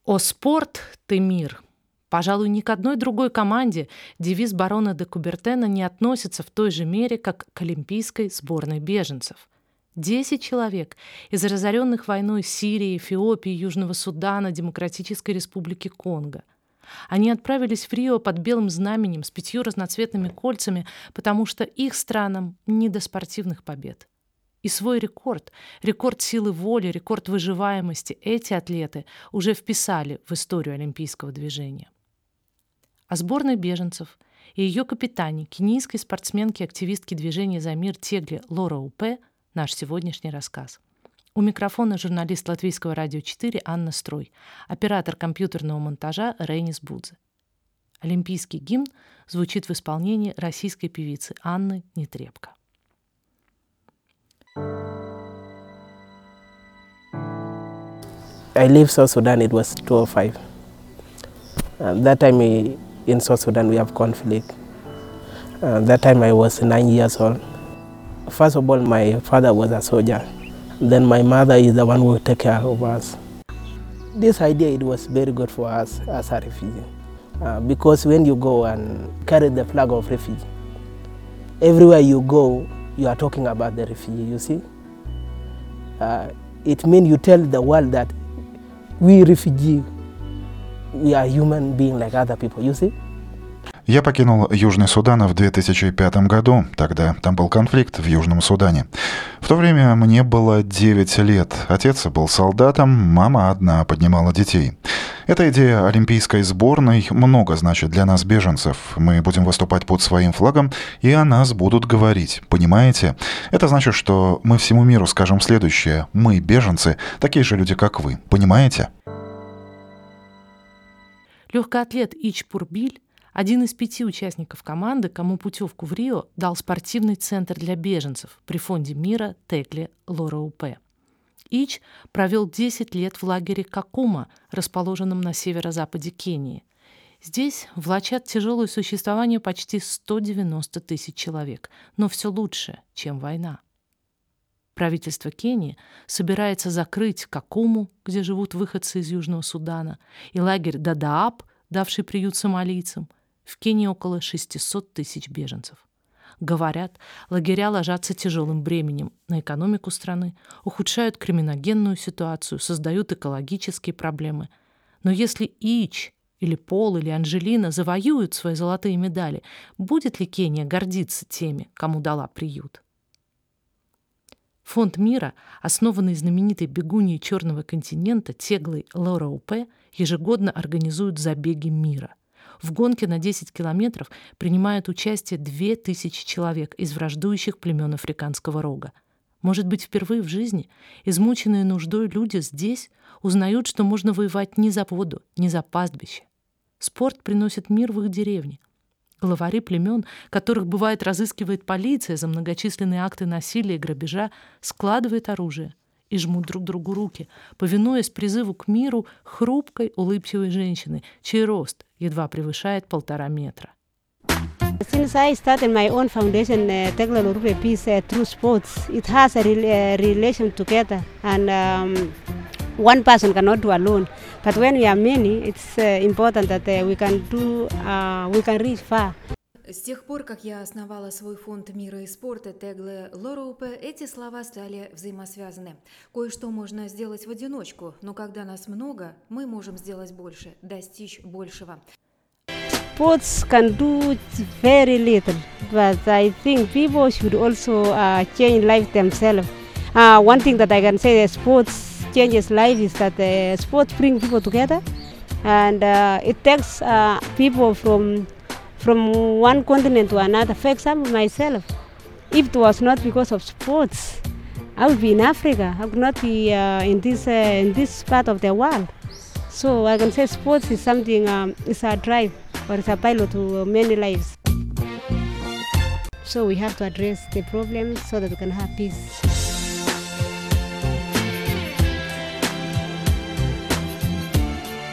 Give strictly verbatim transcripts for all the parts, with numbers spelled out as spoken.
«О спорт, ты мир». Пожалуй, ни к одной другой команде девиз барона де Кубертена не относится в той же мере, как к олимпийской сборной беженцев. Десять человек из разоренных войной Сирии, Эфиопии, Южного Судана, Демократической Республики Конго. Они отправились в Рио под белым знаменем с пятью разноцветными кольцами, потому что их странам не до спортивных побед. И свой рекорд, рекорд силы воли, рекорд выживаемости эти атлеты уже вписали в историю олимпийского движения. О сборной беженцев и ее капитане, кенийской спортсменке и активистке движения за мир Тегле Лороупе наш сегодняшний рассказ. У микрофона журналист Латвийского радио четыре Анна Строй, оператор компьютерного монтажа Рейнис Будзе. Олимпийский гимн звучит в исполнении российской певицы Анны Нетребко. I left South Sudan, it was two oh five. Uh, that time we, in South Sudan we have conflict. Uh, that time I was nine years old. First of all, my father was a soldier. Then my mother is the one who took care of us. This idea, it was very good for us as a refugee. Uh, because when you go and carry the flag of refugee, everywhere you go, you are talking about the refugee, you see. Uh, it means you tell the world that we refugee, we are human beings like other people, you see. Я покинул Южный Судан в две тысячи пятом году. Тогда там был конфликт в Южном Судане. В то время мне было девять лет. Отец был солдатом, мама одна поднимала детей. Эта идея олимпийской сборной много значит для нас, беженцев. Мы будем выступать под своим флагом, и о нас будут говорить. Понимаете? Это значит, что мы всему миру скажем следующее. Мы, беженцы, такие же люди, как вы. Понимаете? Легкоатлет Ич Пурбиль, один из пяти участников команды, кому путевку в Рио дал спортивный центр для беженцев при Фонде мира Тегле Лороупе. Ич провел десять лет в лагере Какума, расположенном на северо-западе Кении. Здесь влачат тяжелое существование почти сто девяносто тысяч человек, но все лучше, чем война. Правительство Кении собирается закрыть Какуму, где живут выходцы из Южного Судана, и лагерь Дадааб, давший приют сомалийцам. В Кении около шестьсот тысяч беженцев. Говорят, лагеря ложатся тяжелым бременем на экономику страны, ухудшают криминогенную ситуацию, создают экологические проблемы. Но если Ич или Пол или Анжелина завоюют свои золотые медали, будет ли Кения гордиться теми, кому дала приют? Фонд мира, основанный знаменитой бегуньей Черного континента Теглой Лороупе, ежегодно организует забеги мира. В гонке на десять километров принимают участие две тысячи человек из враждующих племен Африканского рога. Может быть, впервые в жизни измученные нуждой люди здесь узнают, что можно воевать не за воду, не за пастбище. Спорт приносит мир в их деревне. Главари племен, которых бывает разыскивает полиция за многочисленные акты насилия и грабежа, складывают оружие и жмут друг другу руки, повинуясь призыву к миру хрупкой, улыбчивой женщины, чей рост едва превышает полтора метра. Since I started my own foundation, uh, Tegle Loroupé Peace, uh, through sports, it has a re- uh, relation together, and um, one person cannot do alone. But when we are many, it's uh, important that uh, we can do, uh, we can reach far. С тех пор, как я основала свой фонд мира и спорта Тегле Лороупе, эти слова стали взаимосвязаны. Кое-что можно сделать в одиночку, но когда нас много, мы можем сделать больше, достичь большего. Sports can do very little, but I think people should also uh, change life themselves. Uh, one thing that I can say that sports changes life is that uh, sports bring people together, and uh, it takes uh, people from from one continent to another. For example, myself, if it was not because of sports, I would be in Africa. I would not be uh, in this uh, in this part of the world. So I can say sports is something, um, it's a drive or it's a pilot to many lives. So we have to address the problems so that we can have peace.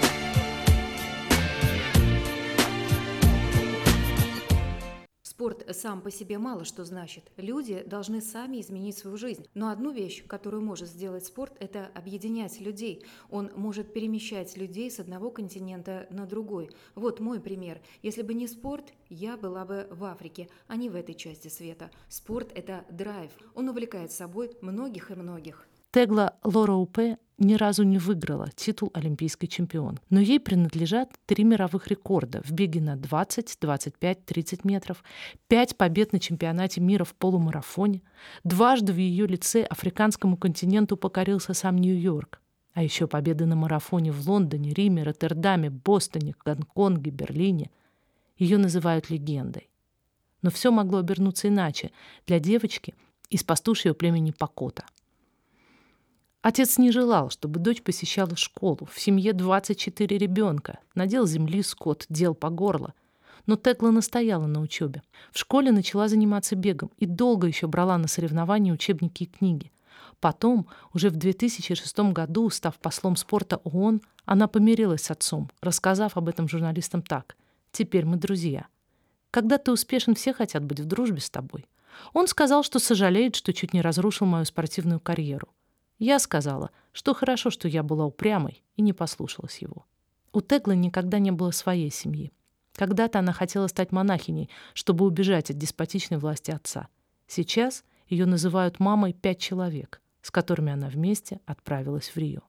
Спорт сам по себе мало что значит. Люди должны сами изменить свою жизнь. Но одну вещь, которую может сделать спорт, это объединять людей. Он может перемещать людей с одного континента на другой. Вот мой пример. Если бы не спорт, я была бы в Африке, а не в этой части света. Спорт – это драйв. Он увлекает собой многих и многих. Тегла Лороупе ни разу не выиграла титул олимпийской чемпион, но ей принадлежат три мировых рекорда в беге на двадцать, двадцать пять, тридцать метров, пять побед на чемпионате мира в полумарафоне, дважды в ее лице африканскому континенту покорился сам Нью-Йорк, а еще победы на марафоне в Лондоне, Риме, Роттердаме, Бостоне, Гонконге, Берлине. Ее называют легендой. Но все могло обернуться иначе для девочки из пастушьего племени Покота. Отец не желал, чтобы дочь посещала школу. В семье двадцать четыре ребенка. Надел земли скот, дел по горло. Но Тегла настояла на учебе. В школе начала заниматься бегом и долго еще брала на соревнования учебники и книги. Потом, уже в две тысячи шестом году, став послом спорта ООН, она помирилась с отцом, рассказав об этом журналистам так: «Теперь мы друзья. Когда ты успешен, все хотят быть в дружбе с тобой». Он сказал, что сожалеет, что чуть не разрушил мою спортивную карьеру. Я сказала, что хорошо, что я была упрямой и не послушалась его. У Теглы никогда не было своей семьи. Когда-то она хотела стать монахиней, чтобы убежать от деспотичной власти отца. Сейчас ее называют мамой пять человек, с которыми она вместе отправилась в Рио.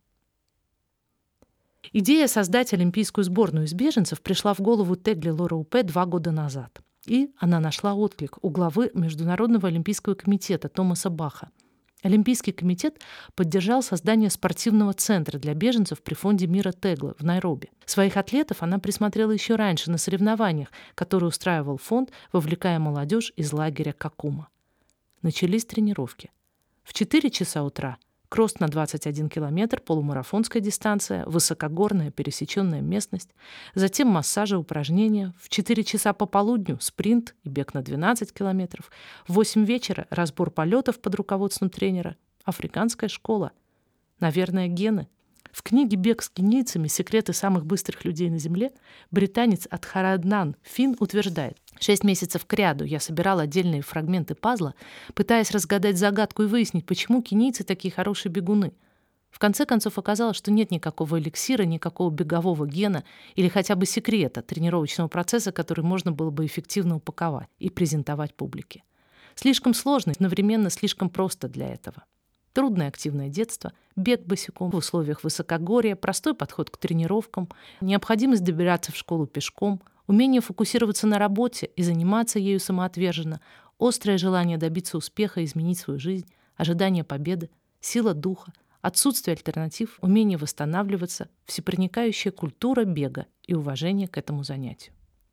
Идея создать олимпийскую сборную из беженцев пришла в голову Тегле Лороупе два года назад. И она нашла отклик у главы Международного олимпийского комитета Томаса Баха. Олимпийский комитет поддержал создание спортивного центра для беженцев при Фонде мира Теглы в Найроби. Своих атлетов она присмотрела еще раньше на соревнованиях, которые устраивал фонд, вовлекая молодежь из лагеря Какума. Начались тренировки. В четыре часа утра кросс на двадцать один километр, полумарафонская дистанция, высокогорная пересеченная местность, затем массажи, упражнения, в четыре часа пополудню спринт и бег на двенадцать километров, в восемь вечера разбор полетов под руководством тренера, африканская школа. Наверное, гены. В книге «Бег с кенийцами. Секреты самых быстрых людей на Земле» британец Адхараднан Фин утверждает: «Шесть месяцев кряду я собирал отдельные фрагменты пазла, пытаясь разгадать загадку и выяснить, почему кенийцы такие хорошие бегуны. В конце концов оказалось, что нет никакого эликсира, никакого бегового гена или хотя бы секрета тренировочного процесса, который можно было бы эффективно упаковать и презентовать публике. Слишком сложно и одновременно слишком просто для этого. Трудное активное детство, бег босиком в условиях высокогорья, простой подход к тренировкам, необходимость добираться в школу пешком, умение фокусироваться на работе и заниматься ею самоотверженно, острое желание добиться успеха и изменить свою жизнь, ожидание победы, сила духа, отсутствие альтернатив, умение восстанавливаться, всепроникающая культура бега и уважение к этому занятию».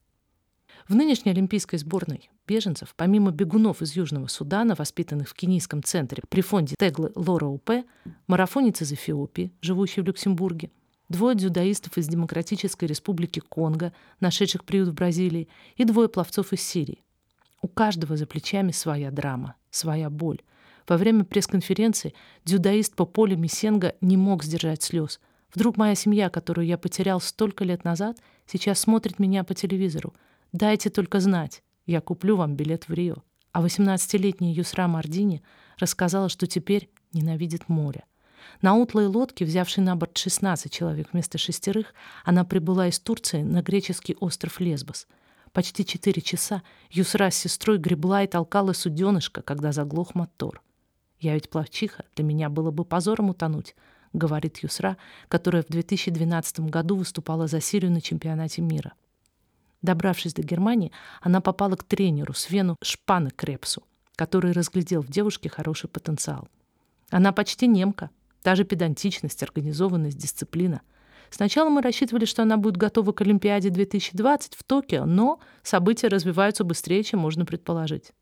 В нынешней олимпийской сборной беженцев, помимо бегунов из Южного Судана, воспитанных в кенийском центре при фонде Теглы Лороупе, марафонец из Эфиопии, живущий в Люксембурге, двое дзюдоистов из Демократической Республики Конго, нашедших приют в Бразилии, и двое пловцов из Сирии. У каждого за плечами своя драма, своя боль. Во время пресс-конференции дзюдоист по полю Мисенга не мог сдержать слез. «Вдруг моя семья, которую я потерял столько лет назад, сейчас смотрит меня по телевизору. Дайте только знать, я куплю вам билет в Рио». А восемнадцатилетняя Юсра Мардини рассказала, что теперь ненавидит море. На утлой лодке, взявшей на борт шестнадцать человек вместо шестерых, она прибыла из Турции на греческий остров Лесбос. Почти четыре часа Юсра с сестрой гребла и толкала суденышко, когда заглох мотор. «Я ведь пловчиха, для меня было бы позором утонуть», — говорит Юсра, которая в две тысячи двенадцатом году выступала за Сирию на чемпионате мира. Добравшись до Германии, она попала к тренеру Свену Шпанекрепсу, который разглядел в девушке хороший потенциал. Она почти немка, та же педантичность, организованность, дисциплина. Сначала мы рассчитывали, что она будет готова к Олимпиаде две тысячи двадцать в Токио, но события развиваются быстрее, чем можно предположить.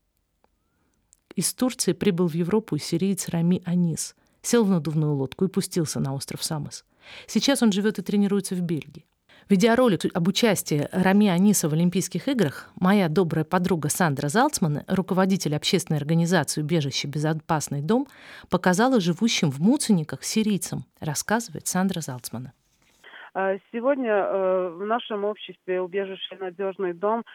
Из Турции прибыл в Европу сириец Рами Анис, сел в надувную лодку и пустился на остров Самос. Сейчас он живет и тренируется в Бельгии. Видеоролик об участии Рами Аниса в Олимпийских играх моя добрая подруга Сандра Залцман, руководитель общественной организации «Убежище. Безопасный дом», показала живущим в Муцениках сирийцам, рассказывает Сандра Залцман. Сегодня в нашем обществе «Убежище Надежный дом»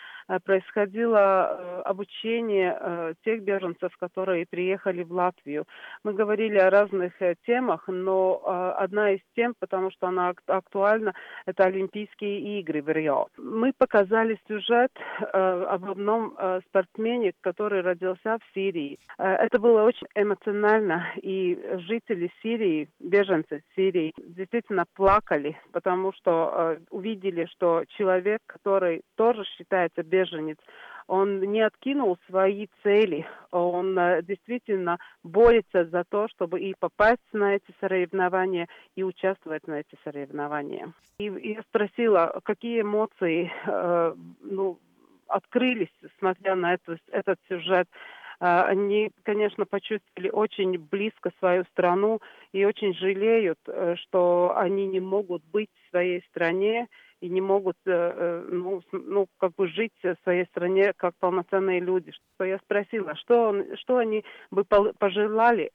происходило обучение тех беженцев, которые приехали в Латвию. Мы говорили о разных темах, но одна из тем, потому что она актуальна, это Олимпийские игры в Рио. Мы показали сюжет об одном спортсмене, который родился в Сирии. Это было очень эмоционально, и жители Сирии, беженцы Сирии, действительно плакали, потому что увидели, что человек, который тоже считается беженец, он не откинул свои цели, он действительно борется за то, чтобы и попасть на эти соревнования, и участвовать на эти соревнования. И, и я спросила, какие эмоции э, ну, открылись, смотря на это, этот сюжет. Они, конечно, почувствовали очень близко свою страну и очень жалеют, что они не могут быть в своей стране и не могут ну, ну, как бы жить в своей стране как полноценные люди. Что я спросила, что, что они бы пожелали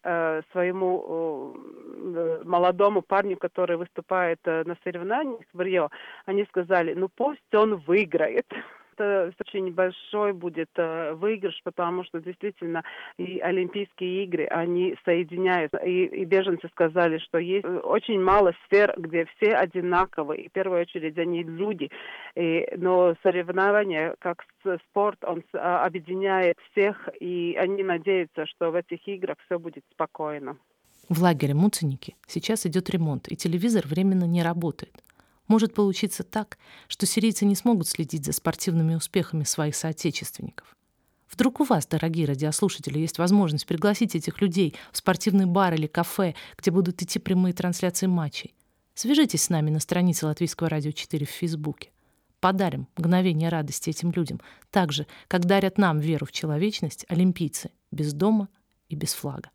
своему молодому парню, который выступает на соревнованиях в Рио. Они сказали, ну пусть он выиграет. Это очень большой будет э, выигрыш, потому что действительно и Олимпийские игры, они соединяют. И, и беженцы сказали, что есть очень мало сфер, где все одинаковые. И в первую очередь они люди. И, но соревнования, как спорт, он объединяет всех, и они надеются, что в этих играх все будет спокойно. В лагере Муценики сейчас идет ремонт, и телевизор временно не работает. Может получиться так, что сирийцы не смогут следить за спортивными успехами своих соотечественников. Вдруг у вас, дорогие радиослушатели, есть возможность пригласить этих людей в спортивный бар или кафе, где будут идти прямые трансляции матчей. Свяжитесь с нами на странице Латвийского радио четыре в Фейсбуке. Подарим мгновение радости этим людям, так же, как дарят нам веру в человечность олимпийцы без дома и без флага.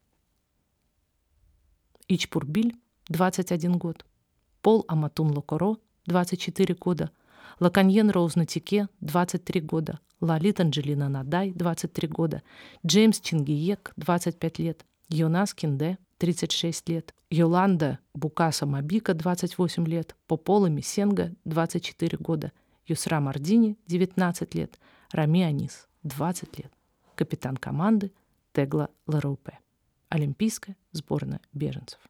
Ичпурбиль, двадцать один год. Пол Аматун Локоро, двадцать четыре года, Лаканьен Роуз Натике, двадцать три года, Лалит Анджелина Надай, двадцать три года, Джеймс Чингиек, двадцать пять лет, Йонас Кинде, тридцать шесть лет, Йоланда Букаса Мабика, двадцать восемь лет, Попола Мисенга, двадцать четыре года, Юсра Мардини, девятнадцать лет, Рами Анис, двадцать лет, капитан команды Тегла Лароупе, Олимпийская сборная беженцев.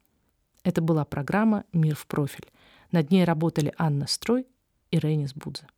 Это была программа «Мир в профиль». Над ней работали Анна Строй и Рейнис Будзе.